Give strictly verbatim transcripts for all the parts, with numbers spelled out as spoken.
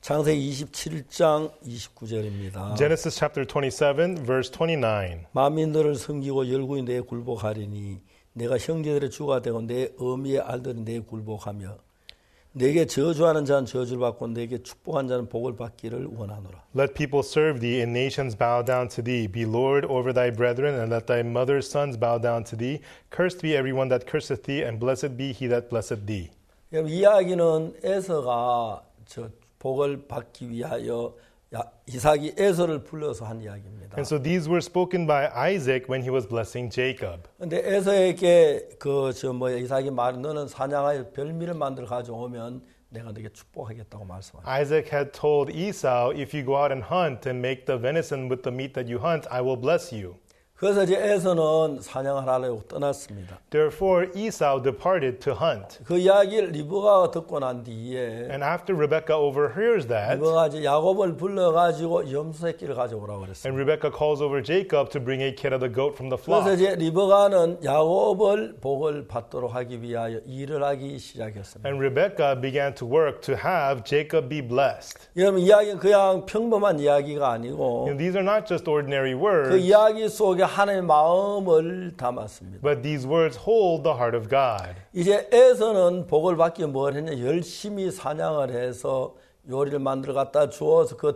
창세기 이십칠 장 이십구 절입니다. Genesis chapter twenty-seven, verse twenty-nine. 만민들을 섬기고 열국이 내 굴복하리니 내가 형제들의 주가 되고 내 어미의 알들이 내 굴복하며 내게 저주하는 자는 저주를 받고 내게 축복한 자는 복을 받기를 원하노라. Let people serve thee and nations bow down to thee. Be Lord over thy brethren and let thy mother's sons bow down to thee. Cursed be everyone that curseth thee and blessed be he that blesseth thee. 이야기는 에서가 저 복을 받기 위하여 이삭이 에서를 불러서 한 이야기입니다. And so these were spoken by Isaac when he was blessing Jacob. 근데 에서에게 그 저 뭐 이삭이 말 너는 사냥하여 별미를 만들어 가져오면 내가 너에게 축복하겠다고 말씀하셨어요. Isaac had told Esau, if you go out and hunt and make the venison with the meat that you hunt, I will bless you. 그래서 이제 에서는 사냥을 하려고 떠났습니다. Therefore Esau departed to hunt. 그 이야기를 리브가가 듣고 난 뒤에 And after Rebekah overhears that, 리브가가 이제 야곱을 불러가지고 염소 새끼를 가져오라고 그랬어요. and Rebekah calls over Jacob to bring a kid of the goat from the 그래서 flock. 이제 리브가는 야곱을 복을 받도록 하기 위하여 일을 하기 시작했습니다. And Rebekah began to work to have Jacob be blessed. 여러분 이야기는 그냥 평범한 이야기가 아니고 You know, these are not just ordinary 그 words, 이야기 속에 하나님의 마음을 담았습니다. but these words hold the heart of God. 이제 에서는 복을 받기 위해 뭘 했냐? 열심히 사냥을 해서 요리를 만들어 갖다 주어서 그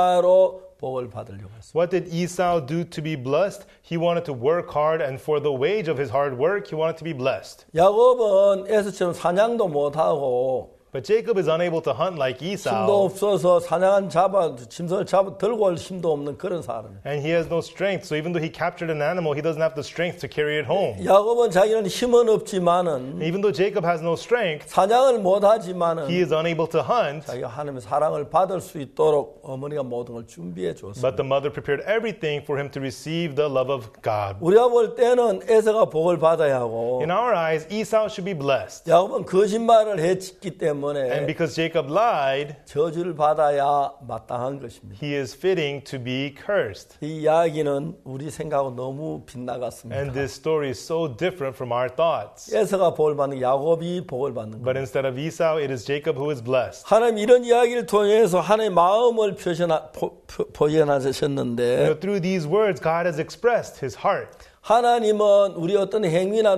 대가로 복을 받으려고 했습니다. What did Esau do to be blessed? He wanted to work hard, and for the wage of his hard work, he wanted to be blessed. 야곱은 에서처럼 사냥도 못하고 But Jacob is unable to hunt like 힘도 Esau, 없어서 사냥한 잡아 짐승을 잡아 들고 올 힘도 없는 그런 사람이에요. and he has no strength. So even though he captured an animal, he doesn't have the strength to carry it home. 야곱은 자기는 힘은 없지만은 Even though Jacob has no strength, 사냥을 못하지만은 he is unable to hunt. 자기가 하나님의 사랑을 받을 수 있도록 어머니가 모든 걸 준비해 줬습니다. But the mother prepared everything for him to receive the love of God. 우리가 볼 때는 에서가 복을 받아야 하고 In our eyes, Esau should be blessed. 야곱은 거짓말을 했기 때문에 And because Jacob lied, 저주를 받아야 마땅한 것입니다. he is fitting to be cursed. 이 이야기는 우리 생각하고 너무 빗나갔습니다. And this story is so different from our thoughts. 에서가 복을 받는 야곱이 복을 받는 But 거예요. instead of Esau, it is Jacob who is blessed. 하나님 이런 이야기를 통해서 하나님의 마음을 표현하, 표, 표, You 표현하셨는데 know, through these words, God has expressed his heart. 하나님은 우리 어떤 행위나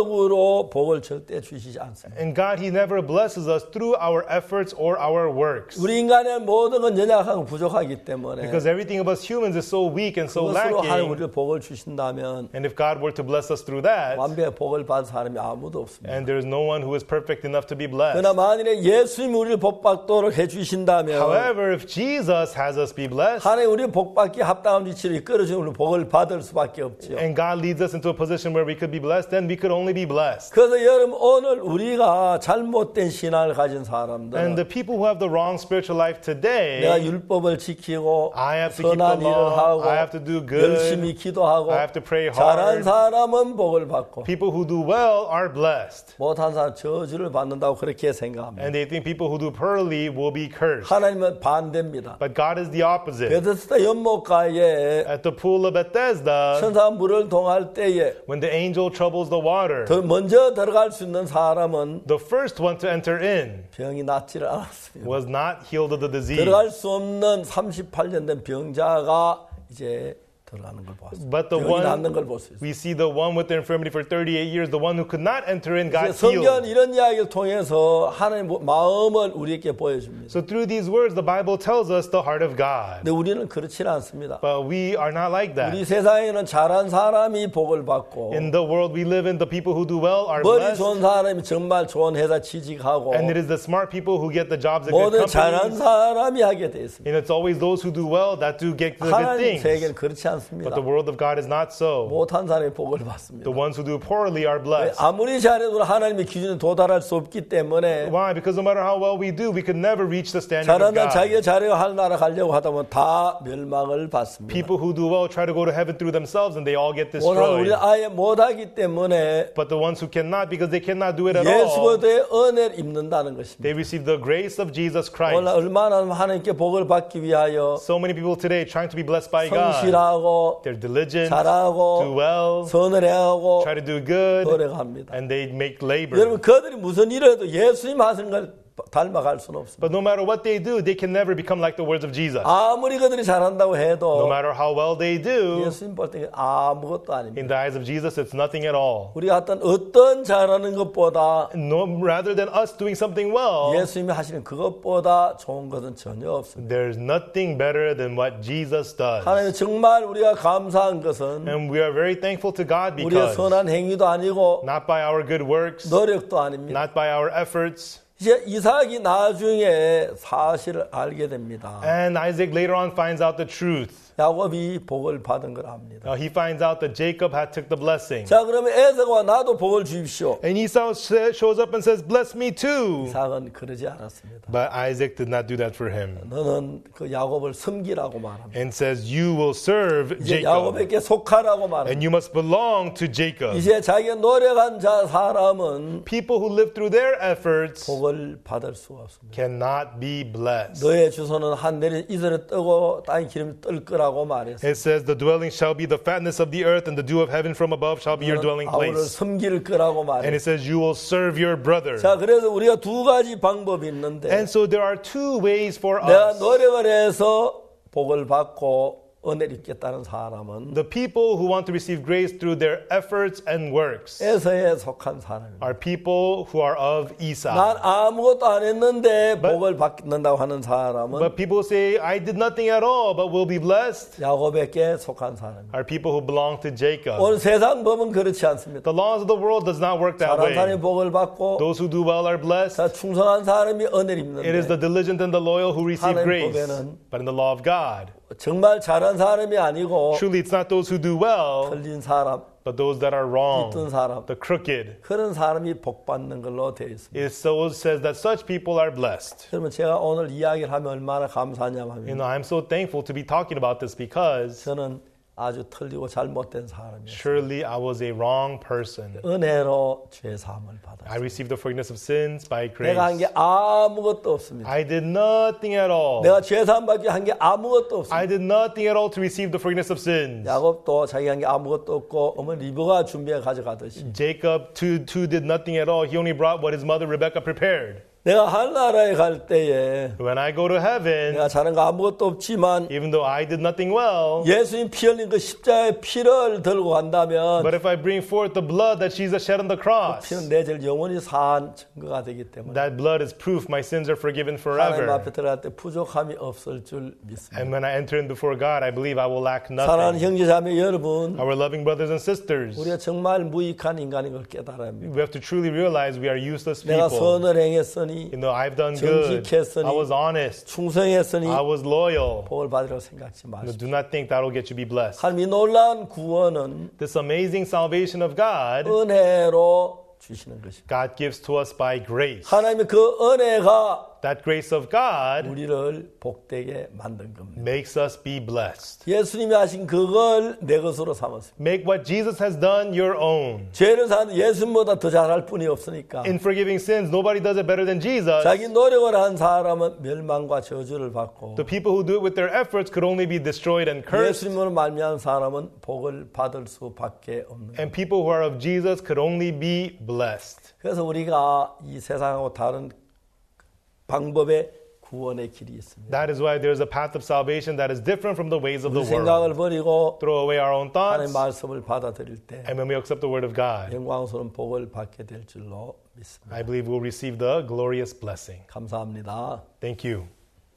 노력으로 복을 절대 주시지 않습니다. And God, he never blesses us through our efforts or our works. 우리 인간의 모든 건 연약하고 부족하기 때문에 Because everything of us humans is so weak and so 그것으로 하나님 lacking. 우리를 복을 주신다면 And if God were to bless us through that, 완벽히 복을 받은 사람이 아무도 없습니다. and there is no one who is perfect enough to be blessed. 그러나 만일에 예수님이 우리를 복 받도록 해주신다면 However, if Jesus has us be blessed, 하나님 우리 복 받기 합당한 위치로 이끌어주는 우리 복을 받을 수밖에 없죠. and God leads us into a position where we could be blessed, then we could only be blessed. 그래서 여러분 오늘 우리가 잘못된 신앙을 가진 And 사람들은 the people who have the wrong spiritual life today, 내가 율법을 지키고 I have to keep the 선한 일을 law, 하고 I have to do good, 열심히 기도하고 I have to pray 잘한 hard. 사람은 복을 받고 People who do well are blessed. 못한 사람 저주를 받는다고 그렇게 생각합니다. And they think people who do poorly will be cursed. 하나님은 반대입니다. But God is the opposite. 베데스다 연못가에 At the pool of Bethesda, 천사가 물을 동할 때에 when the angel troubles the water, 더 먼저 들어갈 수 있는 사람은 the first one to enter in 병이 낫지를 않았습니다. was not healed of the disease. 들어갈 수 없는 삼십팔 년 된 병자가 이제 들어가는 걸 보았습니다. But the 병이 one, 낫는 걸 볼 수 있어요. we see the one with the infirmity for thirty-eight years, the one who could not enter in, got 성경 healed. 이런 이야기를 통해서 하나님 마음을 우리에게 보여줍니다. So through these words, the Bible tells us the heart of God. 근데 우리는 그렇지 않습니다. But we are not like 우리 that. 세상에는 잘한 사람이 복을 받고 In the world we live in, the people who do well are 머리 blessed. 좋은 사람이 정말 좋은 회사 취직하고 And it is the smart people who get the jobs at good 모든 잘한 companies. 사람이 하게 돼 있습니다. And it's always those who do well that do get the good 하나님 things. 세계는 그렇지 않습니다. But the world of God is not so. 못한 사람이 복을 받습니다. The ones who do poorly are blessed. 아무리 잘해도 하나님의 기준에 도달할 수 없기 때문에 Why? Because no matter how well we do, we could never reach the standard of 잘한다 자기가 God. 잘해요 할 나라 가려고 하다 보면 다 멸망을 받습니다. People who do well try to go to heaven through themselves and they all get 못하는 우리 destroyed. 아예 못하기 때문에 But the ones who cannot, because they cannot do it at all, 예수의 은혜를 입는다는 것입니다. they receive the grace of Jesus 오늘 Christ. 얼마나 하나님께 복을 받기 위하여 So many people today trying to be blessed by God. 성실하고 They're diligent, 잘하고 do well, 선을 해하고 try to do good, 노력합니다. and they make labor. 여러분 그들이 무슨 일을 해도 예수님 하시는 걸 닮아갈 수는 없습니다. But no matter what they do, they can never become like the words of Jesus. 아무리 그들이 잘한다고 No 해도 matter how well they do, 예수님 볼 때 아무것도 아닙니다. in the eyes of Jesus, it's nothing at all. 우리가 어떤 어떤 잘하는 것보다 No, rather than us doing something well, 예수님이 하시는 그것보다 좋은 것은 전혀 없습니다. there's nothing better than what Jesus does. 하나님 정말 우리가 감사한 것은 And we are very thankful to God 우리의 because 선한 행위도 아니고 not by our good works, 노력도 아닙니다. not by our efforts. 이제 이삭이 나중에 사실을 알게 됩니다. And Isaac later on finds out the truth. 야곱이 복을 받은 걸 압니다. Uh, he finds out that Jacob had took the blessing. 자, 그러면 에서가 나도 복을 주십시오. And Esau sa- shows up and says, bless me too. 이삭은 그러지 않았습니다. But Isaac did not do that for him. 너는 그 야곱을 섬기라고 말합니다. And says, you will serve 이제 Jacob. 야곱에게 속하라고 말합니다. And you must belong to Jacob. 이제 자기가 노력한 자 사람은 People who live through their efforts 복을 받을 수가 없습니다. cannot be blessed. 너의 주소는 하늘에 이슬에 뜨고 땅에 기름이 뜰 거라고 말했어요. It says, the dwelling shall be the fatness of the earth, and the dew of heaven from above shall be your dwelling 아우를 place. 섬길 거라고 And 말했어요. it says, you will serve your brother. 자, 그래서 우리가 두 가지 방법이 있는데 And so there are two ways for 내가 us. 노력을 해서 복을 받고 은혜를 입겠다는 사람은 The people who want to receive grace through their efforts and works 에서에 속한 사람입니다. are people who are of Esau. 난 아무것도 안 했는데 복을 받는다고 하는 사람은 But people say, I did nothing at all, but will be blessed, 야곱에게 속한 사람입니다. are people who belong to Jacob. 오늘 세상 법은 그렇지 않습니다. The laws of the world does not work that 잘한 사람이 way. 복을 받고 Those who do well are blessed. 자, 충성한 사람이 은혜를 It is the 입는데 diligent and the loyal who receive 하나님 grace. 법에는 But in the law of God, 정말 잘한 사람이 아니고 truly it's not those who do well, 틀린 사람, but those that are wrong, 삐뚤은 사람 the crooked. 그런 사람이 복 받는 걸로 되어 있습니다. It so says that such people are blessed. 그러면 제가 오늘 이야기를 하면 얼마나 감사하냐면 You know, I'm so thankful to be talking about this because 저는 아주 틀리고 잘못된 사람이에요. surely I was a wrong person. 은혜로 죄 사함을 I 받았어요. received the forgiveness of sins by grace. 내가 한 게 아무것도 없습니다. I did nothing at all. 내가 죄 사함 받기 한 게 아무것도 없습니다. I did nothing at all to receive the forgiveness of sins. 야곱도 자기 한 게 아무것도 없고 어머니 리브가 준비해 가져가듯이 Jacob too, too did nothing at all. He only brought what his mother Rebecca prepared. 내가 하늘나라에 갈 때에 When I go to heaven, 내가 잘한 거 아무것도 없지만 even though I did nothing well, 예수님 피 흘린 그 십자가의 피를 들고 간다면 but if I bring forth the blood that Jesus shed on the cross, 피는 내 죄를 영원히 사한 증거가 되기 때문에 that blood is proof my sins are forgiven 하나님 앞에 forever. 들어갈 때 부족함이 없을 줄 믿습니다. And when I enter in before God, I believe I will lack 사랑하는 nothing. 형제자매 여러분, Our loving brothers and sisters, 우리가 정말 무익한 인간인 걸 깨달아야 합니다. we have to truly realize we are useless 내가 people. 선을 행했으니 You know, I've done good. 정직했으니, I was honest. 충성했으니 I was loyal. 복을 받으라고 생각지 No, 마십시오. do not think that will get you to be blessed. 하나님 이 놀라운 구원은 This amazing salvation of God, 은혜로 주시는 것입니다. God gives to us by grace. 하나님의 그 은혜가 That grace of God 우리를 복되게 만든 겁니다. makes us be blessed. 예수님이 하신 그걸 내 것으로 삼았습니다. Make what Jesus has done your own. 죄를 사는 예수님보다 더 잘할 분이 없으니까 In forgiving sins, nobody does it better than Jesus. 자기 노력을 한 사람은 멸망과 저주를 받고 The people who do it with their efforts could only be destroyed and cursed. 예수님으로 말미암은 사람은 복을 받을 수밖에 없는 거예요. And people who are of Jesus could only be blessed. 그래서 우리가 이 세상하고 다른 방법의 구원의 길이 있습니다. That is why there's a path of salvation that is different from the ways of the 우리 생각을 world. 버리고 Throw away our own 하나님의 thoughts, 말씀을 받아들일 때 and when we accept the word of God, 영광스러운 복을 받게 될 줄로 믿습니다. I believe we'll receive the glorious blessing. 감사합니다. Thank you.